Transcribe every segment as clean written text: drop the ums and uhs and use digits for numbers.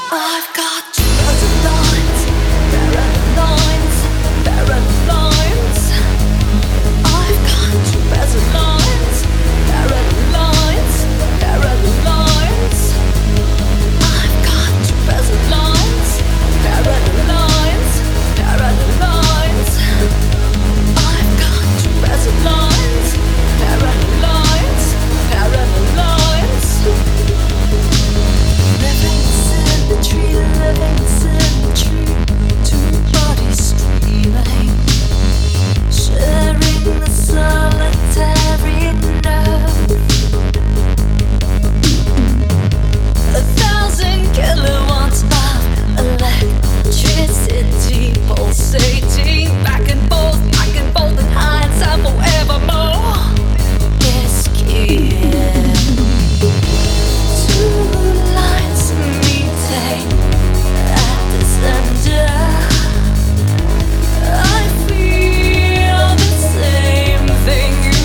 I've got parallel lines, parallel lines, parallel lines. I've got parallel lines, parallel lines, parallel lines. I've got parallel lines, parallel lines, parallel lines. I've got parallel lines, parallel lines, parallel lines. Living symmetry, living symmetry. Two bodies streaming, sharing the solitary nerve. 1,000 kilowatts of electricity pulsating back and forth in heights and forevermore. It's key. Two lines meeting at the center. I feel the same thing you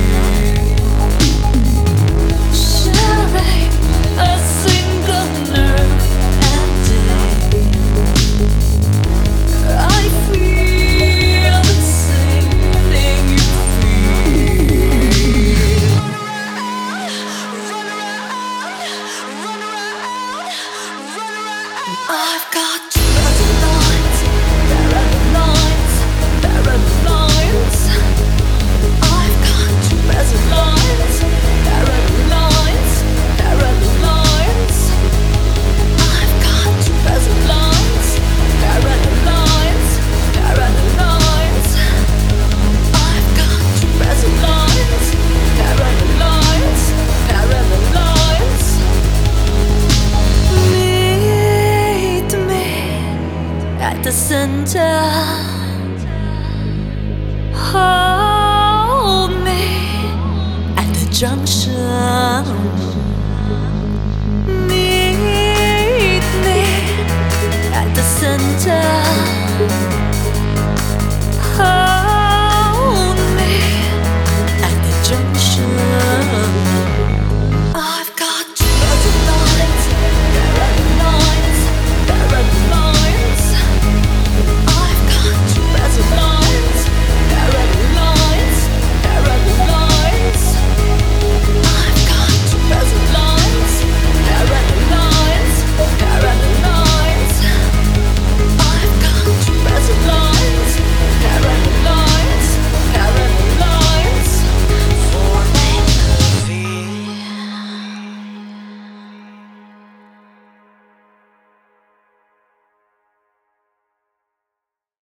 feel, sharing a single nerve ending. I feel the same thing you feel. Run around. I've got parallel lines, parallel lines, parallel lines. I've got parallel lines, parallel lines, parallel lines. I've got parallel lines, parallel lines, parallel lines. I've got parallel lines, parallel lines, parallel lines. Meet me at the center. Hold me at the junction.